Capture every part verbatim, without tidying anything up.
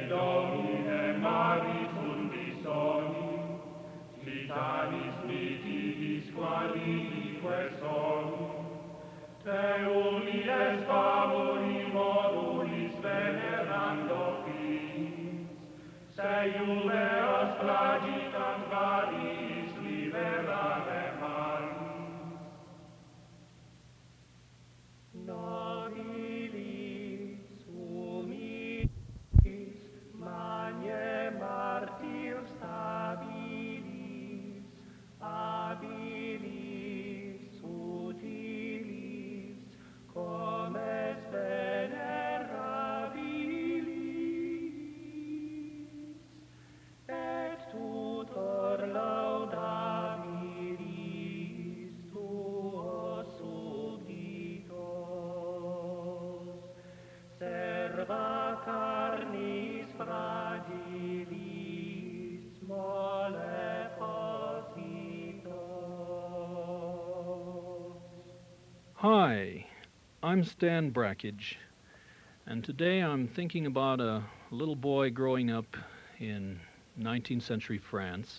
Domine maris undisoni, Titanis mitibis qualique sonum, Te unies favori modulis venerando fins, Se juveos plagitant variis liberare maris. Nobilis humilis magnae martir stabilis, habilis utilis, comes venerabilis, et tutor laudabilis tuos subditos, serva carnis fragilis mole positos. Hi, I'm Stan Brackage, and today I'm thinking about a little boy growing up in nineteenth century France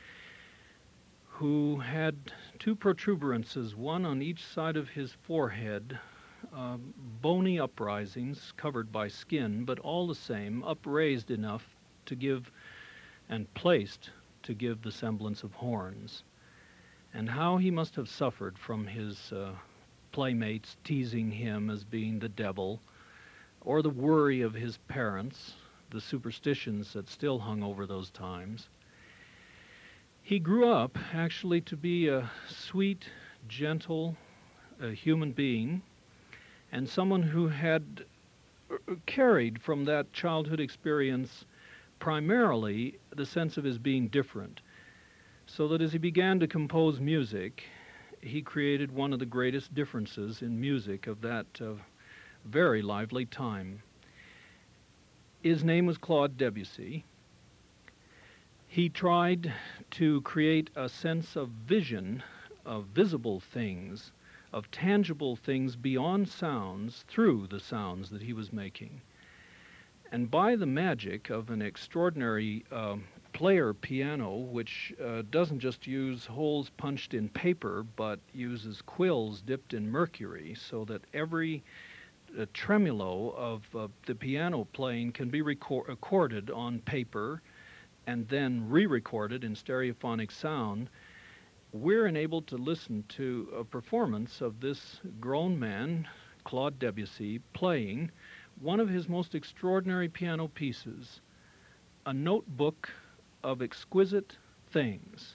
who had two protuberances, one on each side of his forehead, uh, bony uprisings covered by skin, but all the same upraised enough to give and placed to give the semblance of horns. And how he must have suffered from his uh, playmates teasing him as being the devil, or the worry of his parents, the superstitions that still hung over those times. He grew up actually to be a sweet, gentle uh, human being, and someone who had uh, carried from that childhood experience primarily the sense of his being different, so that as he began to compose music, he created one of the greatest differences in music of that uh, very lively time. His name was Claude Debussy. He tried to create a sense of vision, of visible things, of tangible things beyond sounds through the sounds that he was making. And by the magic of an extraordinary uh, player piano, which uh, doesn't just use holes punched in paper, but uses quills dipped in mercury, so that every uh, tremolo of uh, the piano playing can be recor- recorded on paper and then re-recorded in stereophonic sound, we're enabled to listen to a performance of this grown man, Claude Debussy, playing one of his most extraordinary piano pieces, a notebook of exquisite things.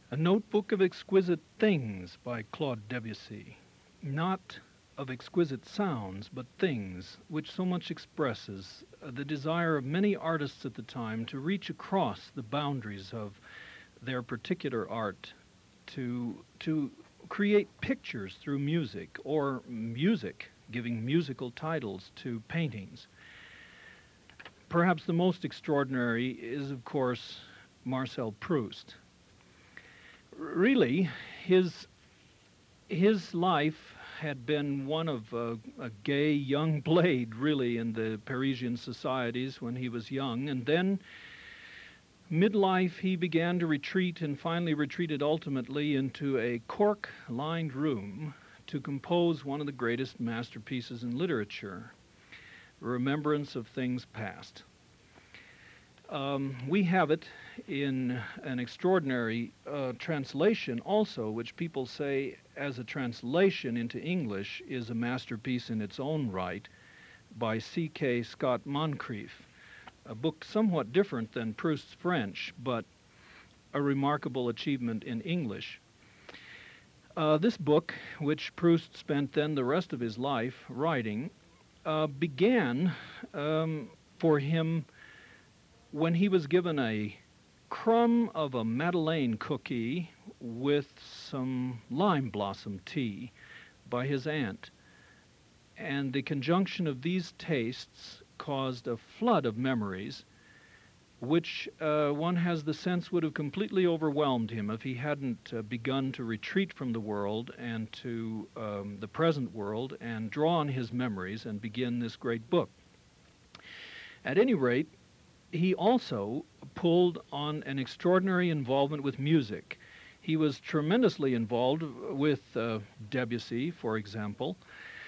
A Notebook of Exquisite Things by Claude Debussy. Not of exquisite sounds, but things, which so much expresses uh, the desire of many artists at the time to reach across the boundaries of their particular art, to, to create pictures through music, or music, giving musical titles to paintings. Perhaps the most extraordinary is, of course, Marcel Proust. Really, his, his life had been one of a, a gay young blade, really, in the Parisian societies when he was young. And then, midlife, he began to retreat and finally retreated ultimately into a cork-lined room to compose one of the greatest masterpieces in literature, Remembrance of Things Past. Um, we have it in an extraordinary uh, translation also, which people say as a translation into English is a masterpiece in its own right, by C K Scott Moncrief, a book somewhat different than Proust's French, but a remarkable achievement in English. Uh, this book, which Proust spent then the rest of his life writing, uh, began um, for him when he was given a crumb of a Madeleine cookie with some lime blossom tea by his aunt. And the conjunction of these tastes caused a flood of memories, which uh, one has the sense would have completely overwhelmed him if he hadn't uh, begun to retreat from the world and to um, the present world and draw on his memories and begin this great book. At any rate, he also pulled on an extraordinary involvement with music. He was tremendously involved with uh, Debussy, for example.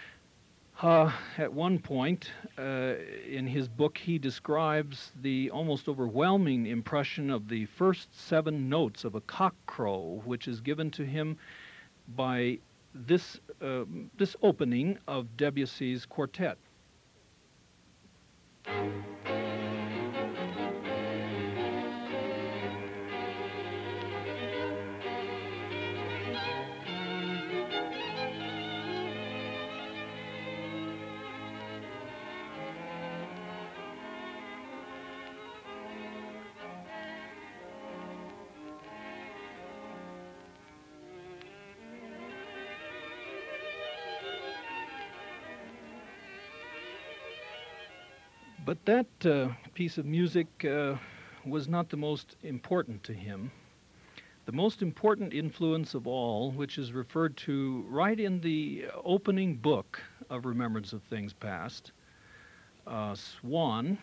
Uh, at one point uh, in his book, he describes the almost overwhelming impression of the first seven notes of a cock crow, which is given to him by this, uh, this opening of Debussy's quartet. But that uh, piece of music uh, was not the most important to him. The most important influence of all, which is referred to right in the opening book of Remembrance of Things Past, uh, Swann,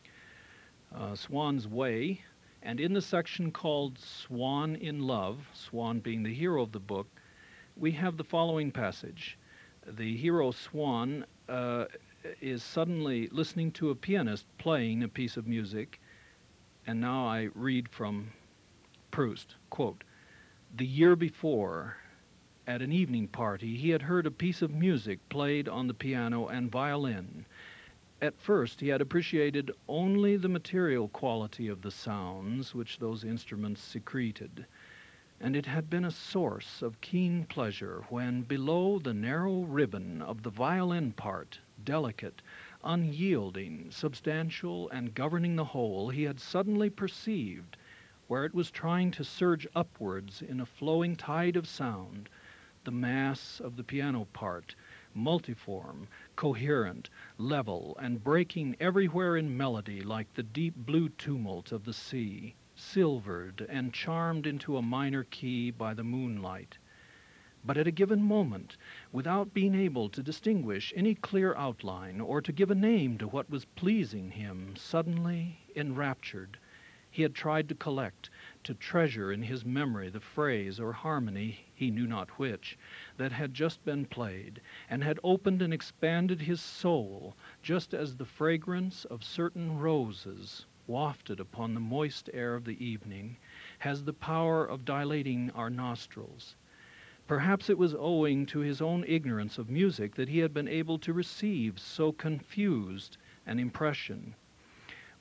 uh, Swann's Way, and in the section called Swann in Love, Swann being the hero of the book, we have the following passage. The hero Swann uh, is suddenly listening to a pianist playing a piece of music, and now I read from Proust, quote, "The year before, at an evening party, he had heard a piece of music played on the piano and violin. At first, he had appreciated only the material quality of the sounds which those instruments secreted, and it had been a source of keen pleasure when, below the narrow ribbon of the violin part, delicate, unyielding, substantial, and governing the whole, he had suddenly perceived, where it was trying to surge upwards in a flowing tide of sound, the mass of the piano part, multiform, coherent, level, and breaking everywhere in melody like the deep blue tumult of the sea, silvered and charmed into a minor key by the moonlight. But at a given moment, without being able to distinguish any clear outline or to give a name to what was pleasing him, suddenly enraptured, he had tried to collect, to treasure in his memory the phrase or harmony, he knew not which, that had just been played, and had opened and expanded his soul, just as the fragrance of certain roses, wafted upon the moist air of the evening, has the power of dilating our nostrils. Perhaps it was owing to his own ignorance of music that he had been able to receive so confused an impression.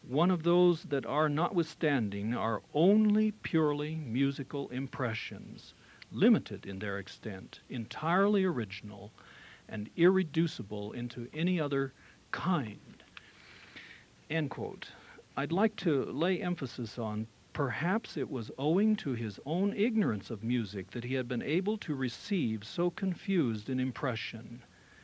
one of those that are notwithstanding are only purely musical impressions, limited in their extent, entirely original, and irreducible into any other kind. End quote. I'd like to lay emphasis on perhaps it was owing to his own ignorance of music that he had been able to receive so confused an impression.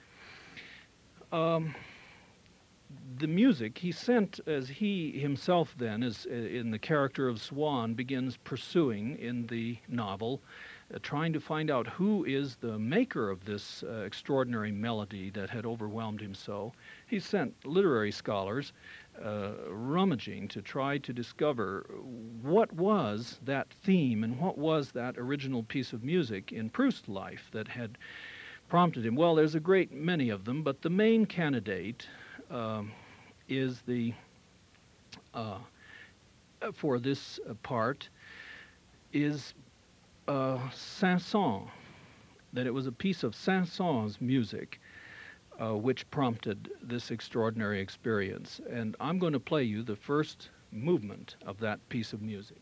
Um, the music he sent, as he himself then, as in the character of Swann, begins pursuing in the novel, uh, trying to find out who is the maker of this uh, extraordinary melody that had overwhelmed him so. He sent literary scholars uh, rummaging to try to discover what was that theme and what was that original piece of music in Proust's life that had prompted him. Well, there's a great many of them, but the main candidate um, is the, uh, for this uh, part, is uh, Saint-Saëns, that it was a piece of Saint-Saëns' music uh, which prompted this extraordinary experience. And I'm going to play you the first movement of that piece of music.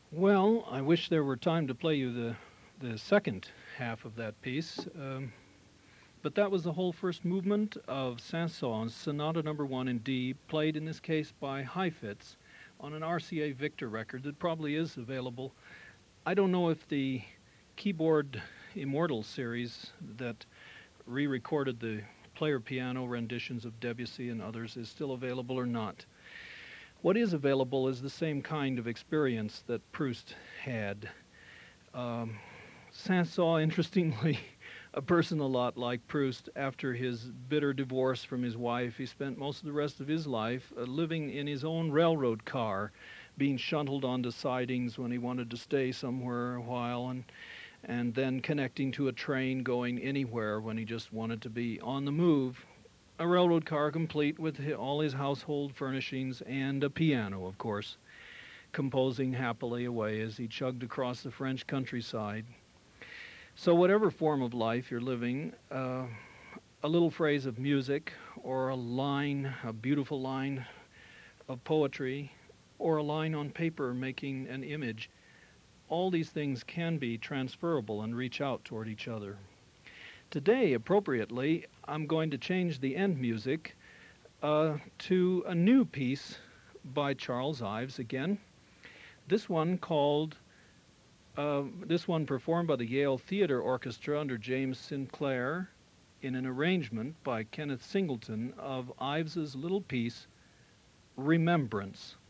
Well, I wish there were time to play you the, the second half of that piece. Um, but that was the whole first movement of Saint-Saëns Sonata Number One in D, played in this case by Heifetz on an R C A Victor record that probably is available. I don't know if the Keyboard Immortal series that re-recorded the player piano renditions of Debussy and others is still available or not. What is available is the same kind of experience that Proust had. Um, Saint-Saëns, interestingly, a person a lot like Proust, after his bitter divorce from his wife, he spent most of the rest of his life uh, living in his own railroad car, being shuttled onto sidings when he wanted to stay somewhere a while, and and then connecting to a train going anywhere when he just wanted to be on the move. A railroad car complete with all his household furnishings and a piano, of course, composing happily away as he chugged across the French countryside. So whatever form of life you're living, uh, a little phrase of music or a line, a beautiful line of poetry, or a line on paper making an image, all these things can be transferable and reach out toward each other. Today, appropriately, I'm going to change the end music uh, to a new piece by Charles Ives again. This one called, uh, this one performed by the Yale Theater Orchestra under James Sinclair in an arrangement by Kenneth Singleton of Ives's little piece, Remembrance.